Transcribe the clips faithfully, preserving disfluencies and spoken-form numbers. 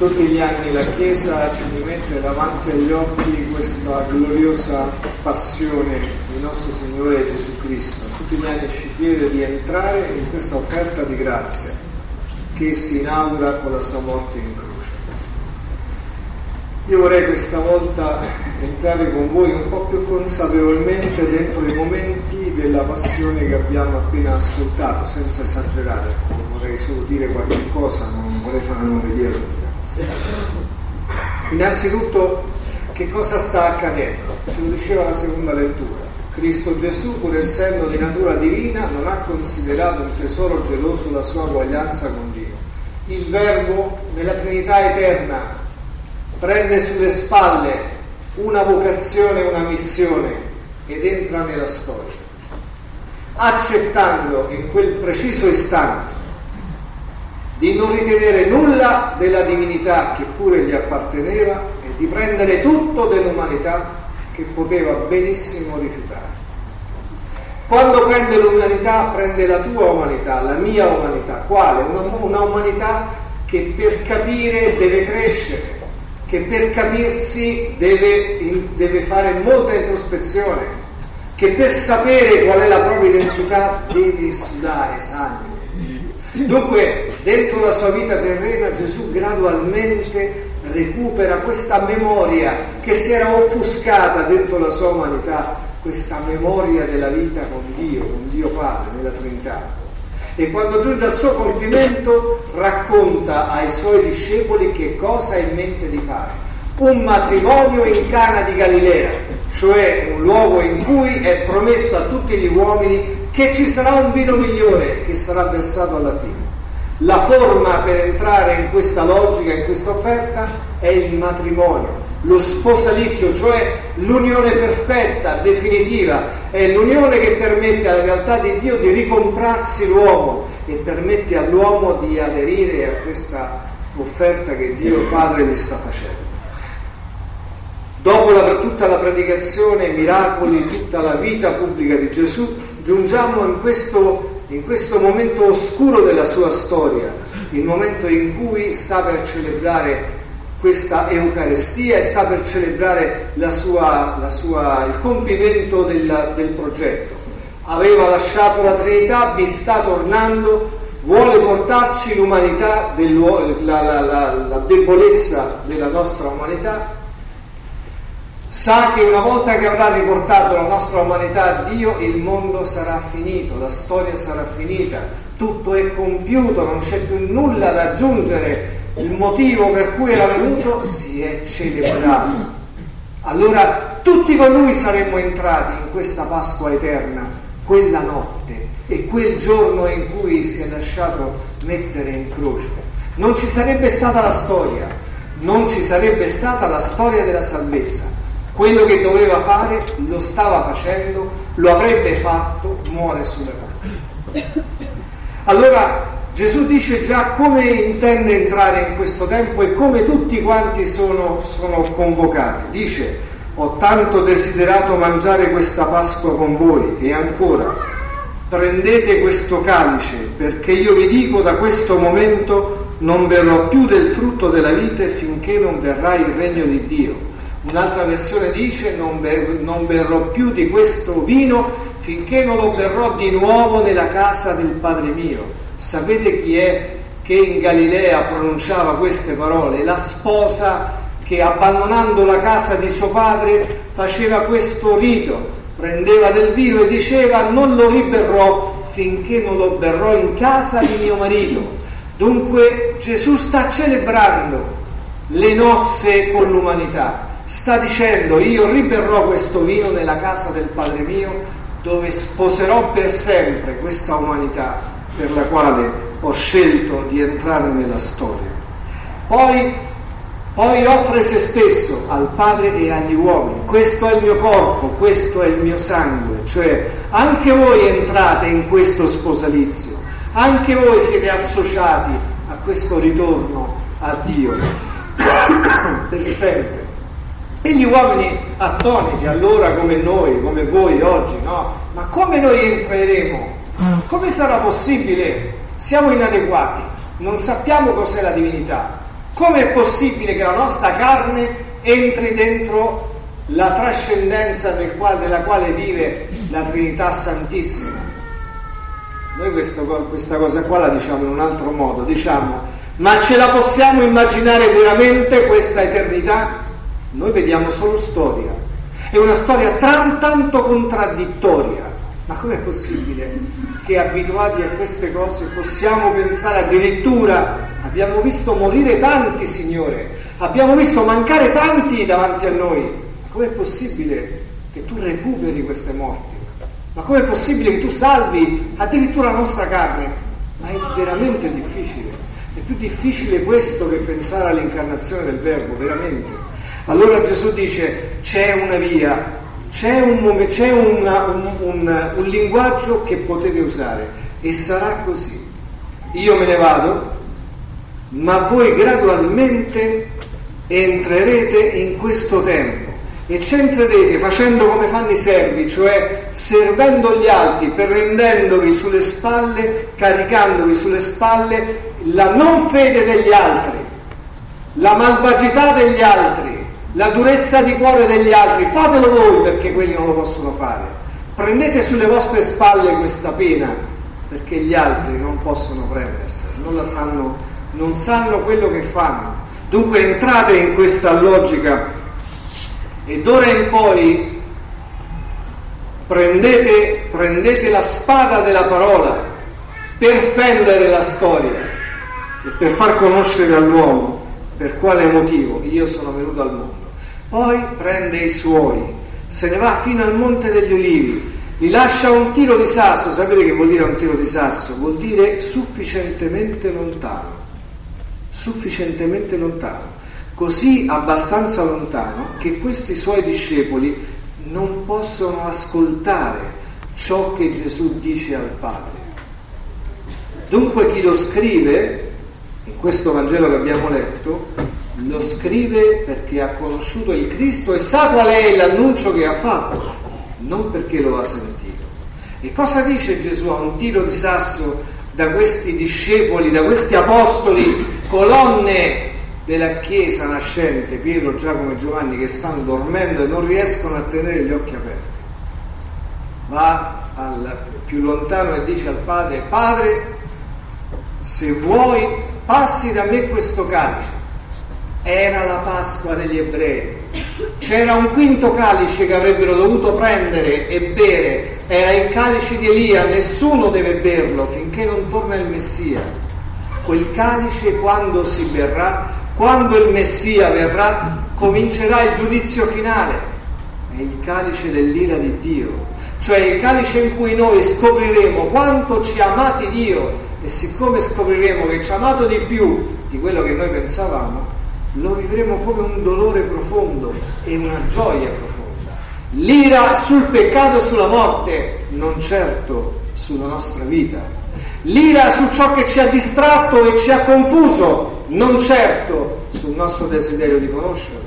Tutti gli anni la Chiesa ci rimette davanti agli occhi questa gloriosa passione del nostro Signore Gesù Cristo. Tutti gli anni ci chiede di entrare in questa offerta di grazia che si inaugura con la sua morte in croce. Io vorrei questa volta entrare con voi un po' più consapevolmente dentro i momenti della passione che abbiamo appena ascoltato, senza esagerare. Vorrei solo dire qualche cosa, non vorrei fare una lunga. Innanzitutto, che cosa sta accadendo? Ce lo diceva la seconda lettura. Cristo Gesù, pur essendo di natura divina, non ha considerato un tesoro geloso la sua uguaglianza con Dio. Il Verbo, nella Trinità eterna, prende sulle spalle una vocazione, una missione ed entra nella storia, accettando in quel preciso istante di non ritenere nulla della divinità che pure gli apparteneva e di prendere tutto dell'umanità che poteva benissimo rifiutare. Quando prende l'umanità, prende la tua umanità, la mia umanità. Quale? Una, una umanità che per capire deve crescere, che per capirsi deve, deve fare molta introspezione, che per sapere qual è la propria identità deve sudare sangue. Dunque, dentro la sua vita terrena, Gesù gradualmente recupera questa memoria che si era offuscata dentro la sua umanità, questa memoria della vita con Dio, con Dio Padre, nella Trinità. E quando giunge al suo compimento, racconta ai suoi discepoli che cosa ha in mente di fare. Un matrimonio in Cana di Galilea, cioè un luogo in cui è promesso a tutti gli uomini che ci sarà un vino migliore che sarà versato alla fine. La forma per entrare in questa logica, in questa offerta, è il matrimonio, lo sposalizio, cioè l'unione perfetta, definitiva, è l'unione che permette alla realtà di Dio di ricomprarsi l'uomo e permette all'uomo di aderire a questa offerta che Dio Padre gli sta facendo. Dopo la, tutta la predicazione, i miracoli, tutta la vita pubblica di Gesù, giungiamo in questo, in questo momento oscuro della sua storia, il momento in cui sta per celebrare questa Eucaristia e sta per celebrare la sua, la sua, il compimento del, del progetto. Aveva lasciato la Trinità, vi sta tornando, vuole portarci l'umanità, la, la, la, la debolezza della nostra umanità. Sa che una volta che avrà riportato la nostra umanità a Dio, il mondo sarà finito, la storia sarà finita, tutto è compiuto, non c'è più nulla da aggiungere. Il motivo per cui era venuto si è celebrato. Allora tutti con lui saremmo entrati in questa Pasqua eterna, quella notte e quel giorno in cui si è lasciato mettere in croce. Non ci sarebbe stata la storia, non ci sarebbe stata la storia della salvezza. Quello che doveva fare lo stava facendo, lo avrebbe fatto, muore sulla croce. Allora Gesù dice già come intende entrare in questo tempo e come tutti quanti sono, sono convocati. Dice: ho tanto desiderato mangiare questa Pasqua con voi, e ancora prendete questo calice, perché io vi dico, da questo momento non berrò più del frutto della vite finché non verrà il regno di Dio. Un'altra versione dice: non, ber- non berrò più di questo vino finché non lo berrò di nuovo nella casa del Padre mio. Sapete chi è che in Galilea pronunciava queste parole? La sposa che, abbandonando la casa di suo padre, faceva questo rito, prendeva del vino e diceva: non lo riberrò finché non lo berrò in casa di mio marito. Dunque Gesù sta celebrando le nozze con l'umanità. Sta dicendo: io riberrò questo vino nella casa del Padre mio, dove sposerò per sempre questa umanità per la quale ho scelto di entrare nella storia. Poi, poi offre se stesso al Padre e agli uomini: questo è il mio corpo, questo è il mio sangue. Cioè anche voi entrate in questo sposalizio, anche voi siete associati a questo ritorno a Dio per sempre. E gli uomini attoniti, allora, come noi, come voi oggi, no? Ma come noi entreremo? Come sarà possibile? Siamo inadeguati, non sappiamo cos'è la divinità. Come è possibile che la nostra carne entri dentro la trascendenza del quale, della quale vive la Trinità Santissima? Noi questo, questa cosa qua la diciamo in un altro modo, diciamo: ma ce la possiamo immaginare veramente questa eternità? Noi vediamo solo storia, è una storia tran, tanto contraddittoria. Ma com'è possibile che abituati a queste cose possiamo pensare addirittura, abbiamo visto morire tanti, Signore, abbiamo visto mancare tanti davanti a noi, com'è possibile che tu recuperi queste morti? Ma com'è possibile che tu salvi addirittura la nostra carne? Ma è veramente difficile, è più difficile questo che pensare all'incarnazione del Verbo, veramente. Allora Gesù dice: c'è una via, c'è, un, c'è una, un, un, un linguaggio che potete usare, e sarà così. Io me ne vado, ma voi gradualmente entrerete in questo tempo, e ci entrerete facendo come fanno i servi, cioè servendo gli altri, prendendovi sulle spalle, caricandovi sulle spalle la non fede degli altri, la malvagità degli altri, la durezza di cuore degli altri. Fatelo voi, perché quelli non lo possono fare. Prendete sulle vostre spalle questa pena, perché gli altri non possono prendersela, non la sanno, non sanno quello che fanno. Dunque entrate in questa logica, e d'ora in poi prendete, prendete la spada della parola per fendere la storia e per far conoscere all'uomo per quale motivo io sono venuto al mondo. Poi prende i suoi, se ne va fino al Monte degli Ulivi, li lascia a un tiro di sasso. Sapete che vuol dire un tiro di sasso? Vuol dire sufficientemente lontano, sufficientemente lontano, così abbastanza lontano che questi suoi discepoli non possono ascoltare ciò che Gesù dice al Padre. Dunque chi lo scrive, in questo Vangelo che abbiamo letto, lo scrive perché ha conosciuto il Cristo e sa qual è l'annuncio che ha fatto, non perché lo ha sentito. E cosa dice Gesù a un tiro di sasso da questi discepoli, da questi apostoli, colonne della Chiesa nascente, Pietro, Giacomo e Giovanni, che stanno dormendo e non riescono a tenere gli occhi aperti? Va al più lontano e dice al Padre: Padre, se vuoi, passi da me questo calice. Era la Pasqua degli ebrei, c'era un quinto calice che avrebbero dovuto prendere e bere, era il calice di Elia. Nessuno deve berlo finché non torna il Messia. Quel calice, quando si berrà, quando il Messia verrà, comincerà il giudizio finale. È il calice dell'ira di Dio, cioè il calice in cui noi scopriremo quanto ci ha amati Dio, e siccome scopriremo che ci ha amato di più di quello che noi pensavamo, lo vivremo come un dolore profondo e una gioia profonda. L'ira sul peccato e sulla morte, non certo sulla nostra vita. L'ira su ciò che ci ha distratto e ci ha confuso, non certo sul nostro desiderio di conoscerlo.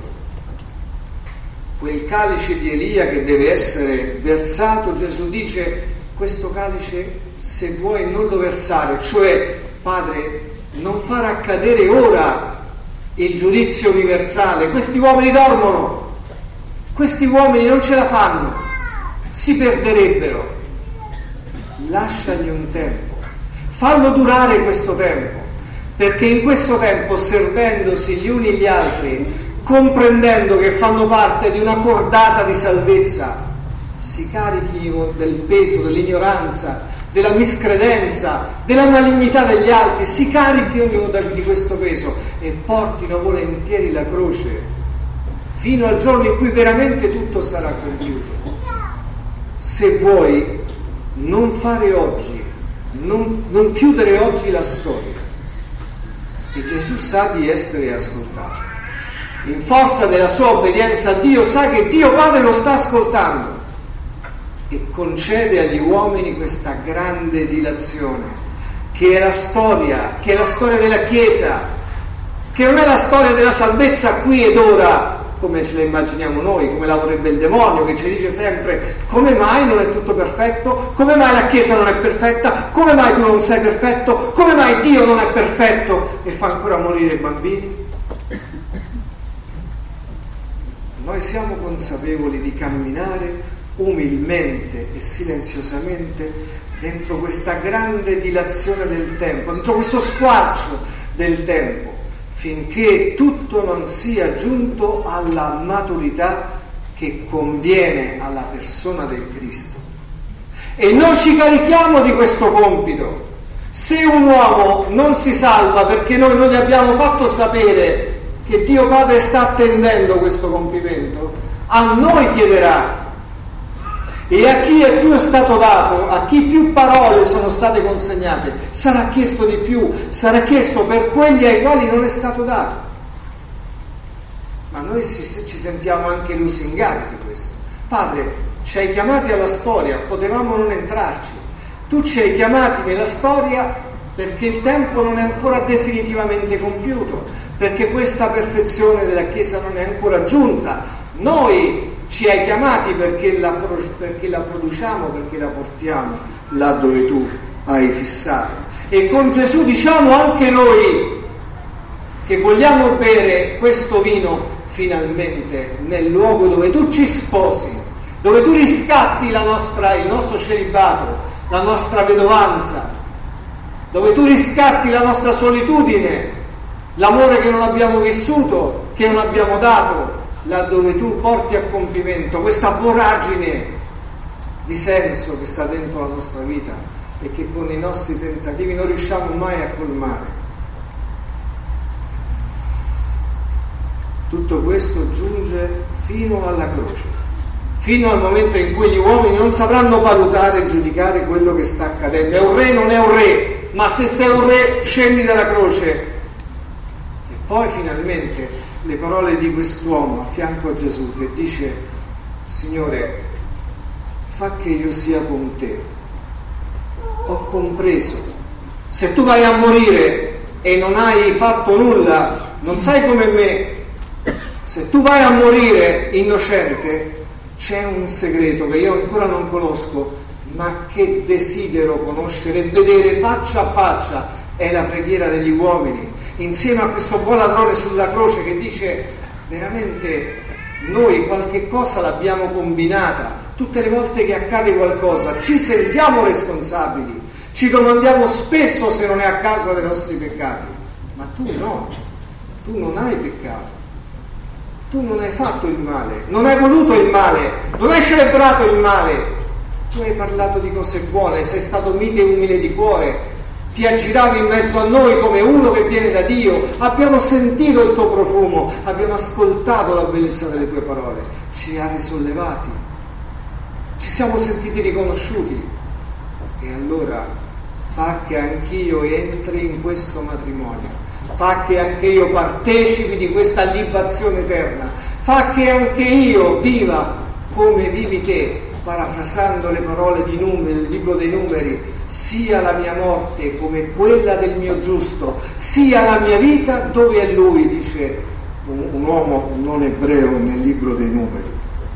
Quel calice di Elia che deve essere versato, Gesù dice: questo calice, se vuoi, non lo versare, cioè, Padre, non far accadere ora il giudizio universale. Questi uomini dormono, questi uomini non ce la fanno, si perderebbero. Lasciagli un tempo, fallo durare questo tempo, perché in questo tempo, servendosi gli uni gli altri, comprendendo che fanno parte di una cordata di salvezza, si carichino del peso dell'ignoranza, della miscredenza, della malignità degli altri, si carichino di questo peso e portino volentieri la croce fino al giorno in cui veramente tutto sarà compiuto. Se vuoi non fare oggi, non, non chiudere oggi la storia, e Gesù sa di essere ascoltato, in forza della sua obbedienza a Dio, sa che Dio Padre lo sta ascoltando, e concede agli uomini questa grande dilazione, che è la storia, che è la storia della Chiesa, che non è la storia della salvezza qui ed ora, come ce la immaginiamo noi, come la vorrebbe il demonio, che ci dice sempre: come mai non è tutto perfetto? Come mai la Chiesa non è perfetta? Come mai tu non sei perfetto? Come mai Dio non è perfetto? E fa ancora morire i bambini? Noi siamo consapevoli di camminare umilmente e silenziosamente dentro questa grande dilazione del tempo, dentro questo squarcio del tempo, finché tutto non sia giunto alla maturità che conviene alla persona del Cristo. E noi ci carichiamo di questo compito. Se un uomo non si salva perché noi non gli abbiamo fatto sapere che Dio Padre sta attendendo questo compimento, a noi chiederà. E a chi è più stato dato, a chi più parole sono state consegnate, sarà chiesto di più, sarà chiesto per quelli ai quali non è stato dato. Ma noi ci sentiamo anche lusingati di questo. Padre, ci hai chiamati alla storia, potevamo non entrarci. Tu ci hai chiamati nella storia perché il tempo non è ancora definitivamente compiuto, perché questa perfezione della Chiesa non è ancora giunta. Noi ci hai chiamati perché la, perché la produciamo, perché la portiamo là dove tu hai fissato. E con Gesù diciamo anche noi che vogliamo bere questo vino finalmente nel luogo dove tu ci sposi, dove tu riscatti la nostra, il nostro celibato, la nostra vedovanza, dove tu riscatti la nostra solitudine, l'amore che non abbiamo vissuto, che non abbiamo dato, là dove tu porti a compimento questa voragine di senso che sta dentro la nostra vita e che con i nostri tentativi non riusciamo mai a colmare. Tutto questo giunge fino alla croce, fino al momento in cui gli uomini non sapranno valutare e giudicare quello che sta accadendo. È un re, non è un re, ma se sei un re scendi dalla croce. E poi finalmente le parole di quest'uomo a fianco a Gesù che dice: Signore, fa che io sia con te. Ho compreso, se tu vai a morire e non hai fatto nulla, non sei come me, se tu vai a morire innocente, c'è un segreto che io ancora non conosco, ma che desidero conoscere e vedere faccia a faccia. È la preghiera degli uomini, insieme a questo buon ladrone sulla croce che dice: veramente noi qualche cosa l'abbiamo combinata, tutte le volte che accade qualcosa ci sentiamo responsabili, ci domandiamo spesso se non è a causa dei nostri peccati, ma tu no, tu non hai peccato, tu non hai fatto il male, non hai voluto il male, non hai celebrato il male, tu hai parlato di cose buone, sei stato mite e umile di cuore, ti aggiravi in mezzo a noi come uno che viene da Dio, abbiamo sentito il tuo profumo, abbiamo ascoltato la bellezza delle tue parole, ci ha risollevati, ci siamo sentiti riconosciuti. E allora fa che anch'io entri in questo matrimonio, fa che anche io partecipi di questa libazione eterna, fa che anche io viva come vivi te, parafrasando le parole di Numeri, il libro dei Numeri: sia la mia morte come quella del mio giusto, sia la mia vita dove è lui, dice un, un uomo non ebreo nel libro dei Numeri.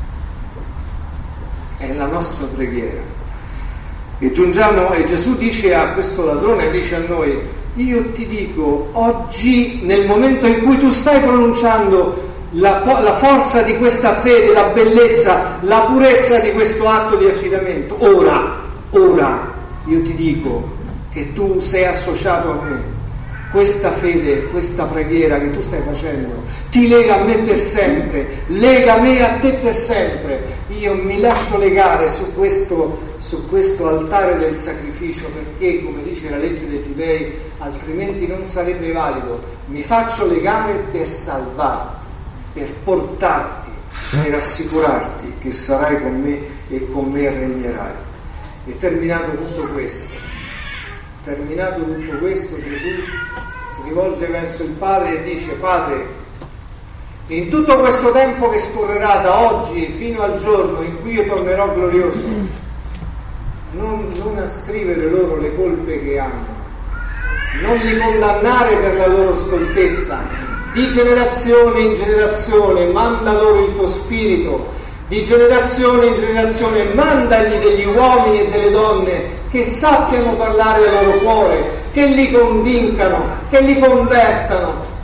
È la nostra preghiera. E giungiamo, e Gesù dice a questo ladrone, dice a noi: io ti dico, oggi, nel momento in cui tu stai pronunciando la, la forza di questa fede, la bellezza, la purezza di questo atto di affidamento, ora, ora, io ti dico che tu sei associato a me. Questa fede, questa preghiera che tu stai facendo ti lega a me per sempre, lega me a te per sempre. Io mi lascio legare su questo, su questo altare del sacrificio, perché, come dice la legge dei Giudei, altrimenti non sarebbe valido. Mi faccio legare per salvarti, per portarti, per assicurarti che sarai con me e con me regnerai. E terminato tutto questo, terminato tutto questo, Gesù si rivolge verso il Padre e dice: Padre, in tutto questo tempo che scorrerà da oggi fino al giorno in cui io tornerò glorioso, non, non ascrivere loro le colpe che hanno, non li condannare per la loro stoltezza, di generazione in generazione manda loro il tuo spirito, di generazione in generazione mandagli degli uomini e delle donne che sappiano parlare al loro cuore, che li convincano, che li convertano,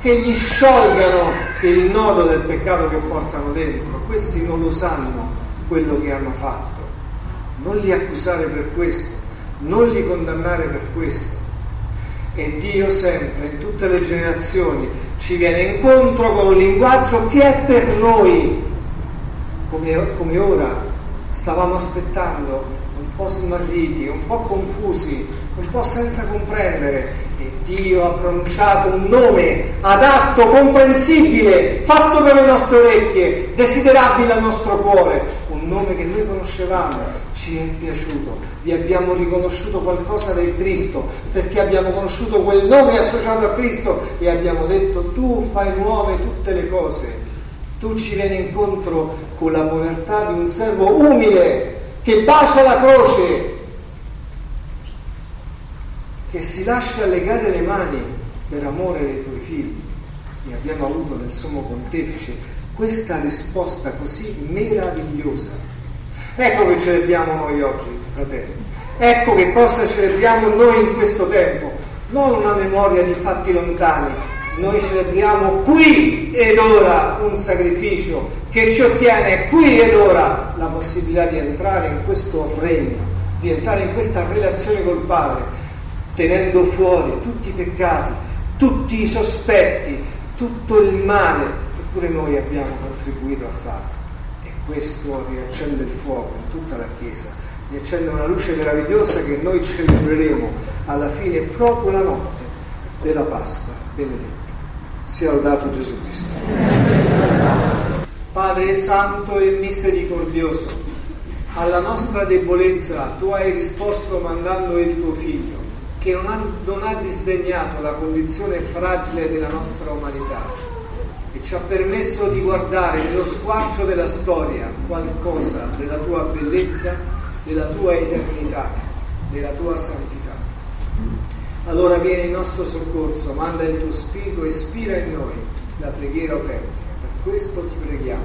che gli sciolgano il nodo del peccato che portano dentro. Questi non lo sanno quello che hanno fatto. Non li accusare per questo, non li condannare per questo. E Dio sempre, in tutte le generazioni, ci viene incontro con un linguaggio che è per noi, come, come ora stavamo aspettando, un po' smarriti, un po' confusi, un po' senza comprendere. E Dio ha pronunciato un nome adatto, comprensibile, fatto per le nostre orecchie, desiderabile al nostro cuore, un nome che noi conoscevamo, ci è piaciuto, vi abbiamo riconosciuto qualcosa del Cristo, perché abbiamo conosciuto quel nome associato a Cristo e abbiamo detto: tu fai nuove tutte le cose, tu ci vieni incontro con la povertà di un servo umile che bacia la croce, che si lascia legare le mani per amore dei tuoi figli. E abbiamo avuto nel Sommo Pontefice questa risposta così meravigliosa. Ecco che celebriamo noi oggi, fratelli. Ecco che cosa celebriamo noi in questo tempo. Non una memoria di fatti lontani. Noi celebriamo qui ed ora un sacrificio che ci ottiene qui ed ora la possibilità di entrare in questo regno, di entrare in questa relazione col Padre, tenendo fuori tutti i peccati, tutti i sospetti, tutto il male che pure noi abbiamo contribuito a fare. E questo riaccende il fuoco in tutta la Chiesa, riaccende una luce meravigliosa che noi celebreremo alla fine, proprio la notte della Pasqua benedetta. Sia lodato Gesù Cristo. Padre Santo e misericordioso, alla nostra debolezza tu hai risposto mandando il tuo Figlio, che non ha, non ha disdegnato la condizione fragile della nostra umanità e ci ha permesso di guardare nello squarcio della storia qualcosa della tua bellezza, della tua eternità, della tua santità. Allora vieni in nostro soccorso, manda il tuo Spirito e ispira in noi la preghiera autentica. Per questo ti preghiamo.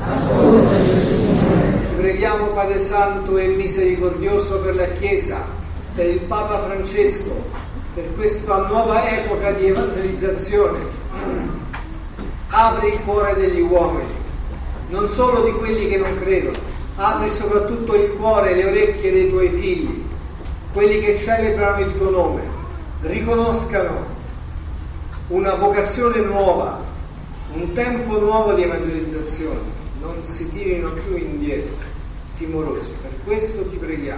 Ti preghiamo, Padre Santo e misericordioso, per la Chiesa, per il Papa Francesco, per questa nuova epoca di evangelizzazione. Apri il cuore degli uomini, non solo di quelli che non credono, apri soprattutto il cuore e le orecchie dei tuoi figli, quelli che celebrano il tuo nome, riconoscano una vocazione nuova, un tempo nuovo di evangelizzazione, non si tirino più indietro, timorosi. Per questo ti preghiamo.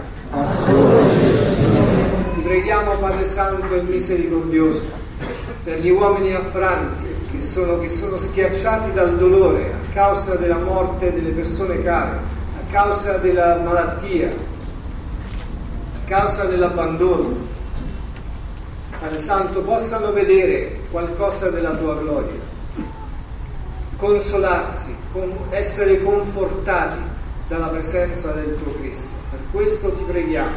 Ti preghiamo, Padre Santo e misericordioso, per gli uomini affranti che sono, che sono schiacciati dal dolore a causa della morte delle persone care, a causa della malattia, a causa dell'abbandono. Padre Santo, possano vedere qualcosa della tua gloria, consolarsi, con, essere confortati dalla presenza del tuo Cristo. Per questo ti preghiamo.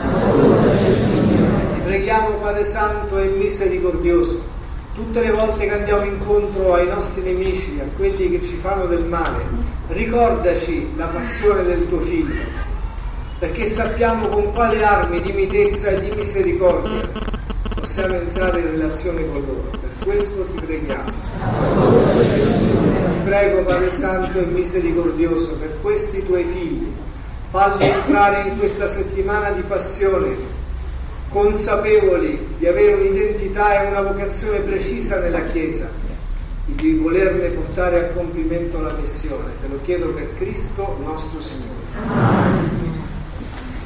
Ti preghiamo, Padre Santo e misericordioso, tutte le volte che andiamo incontro ai nostri nemici, a quelli che ci fanno del male, ricordaci la passione del tuo Figlio, perché sappiamo con quale armi di mitezza e di misericordia possiamo entrare in relazione con loro. Per questo ti preghiamo. Ti prego, Padre Santo e misericordioso, per questi tuoi figli, falli entrare in questa settimana di passione, consapevoli di avere un'identità e una vocazione precisa nella Chiesa e di volerne portare a compimento la missione. Te lo chiedo per Cristo nostro Signore.